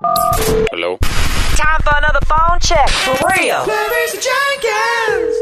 Hello? Time for another phone check. For real. Clarissa Jenkins.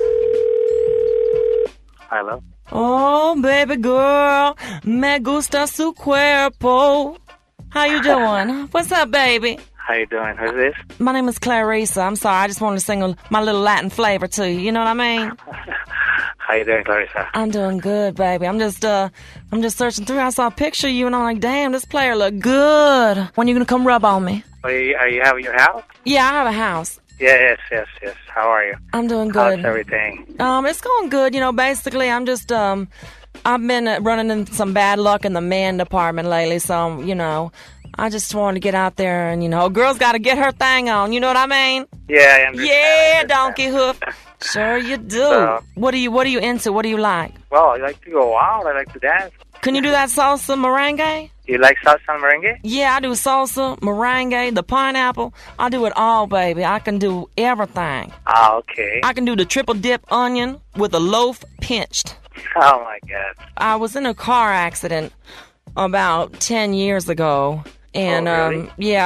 Hello? Oh, baby girl. Me gusta su cuerpo. How you doing? What's up, baby? How you doing? Who's this? My name is Clarissa. I'm sorry. I just wanted to sing my little Latin flavor to you. You know what I mean? How you doing, Clarissa? I'm doing good, baby. I'm just searching through. I saw a picture of you, and I'm like, damn, this player look good. When you gonna come rub on me? Are you having your house? Yeah, I have a house. Yes. How are you? I'm doing good. How's everything? It's going good. You know, basically, I'm just, I've been running into some bad luck in the man department lately, so, you know, I just wanted to get out there and, you know, a girl's got to get her thing on. You know what I mean? Yeah, I understand. Yeah, donkey hoof. Sure you do. So, what are you into? What do you like? well, I like to go out. I like to dance. Can you do that salsa merengue? You like salsa and merengue? Yeah, I do salsa, merengue, the pineapple. I do it all, baby. I can do everything. Ah, okay. I can do the triple dip onion with a loaf pinched. Oh, my God. I was in a car accident about 10 years ago. And, really?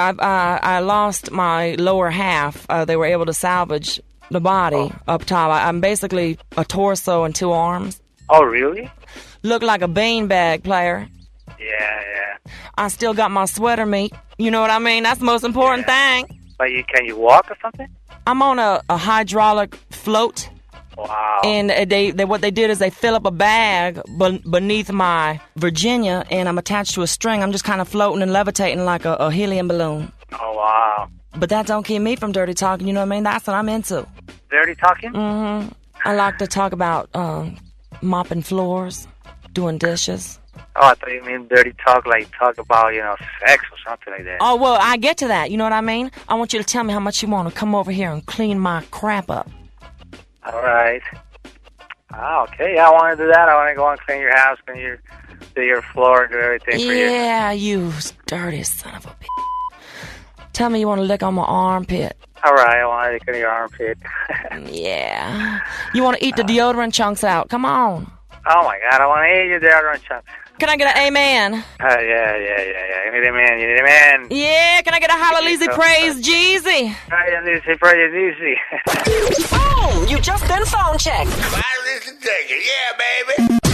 I lost my lower half. They were able to salvage the body up top. I'm basically a torso and two arms. Oh, really? Look like a beanbag, player. Yeah. I still got my sweater meat. You know what I mean? That's the most important thing. But can you walk or something? I'm on a hydraulic float. Wow. And they what they did is they fill up a bag beneath my Virginia, and I'm attached to a string. I'm just kind of floating and levitating like a helium balloon. Oh, wow. But that don't keep me from dirty talking, you know what I mean? That's what I'm into. Dirty talking? Mm-hmm. I like to talk about mopping floors, doing dishes. Oh, I thought you mean dirty talk, like talk about, sex or something like that. Oh, well, I get to that, you know what I mean? I want you to tell me how much you want to come over here and clean my crap up. All right. Ah, okay. Yeah, I want to do that. I want to go and clean your house, do your floor, do everything for you. Yeah, you dirty son of a bitch. Tell me you want to lick on my armpit. All right, I want to lick on your armpit. Yeah. You want to eat the deodorant chunks out. Come on. Oh, my God. I want to eat your deodorant chunks. Can I get an amen? Yeah. You need a man. Yeah, can I get a hallelujah praise Jeezy? Hallelujah praise Jeezy. Boom! You just done phone check. Listen, take it. Yeah, baby.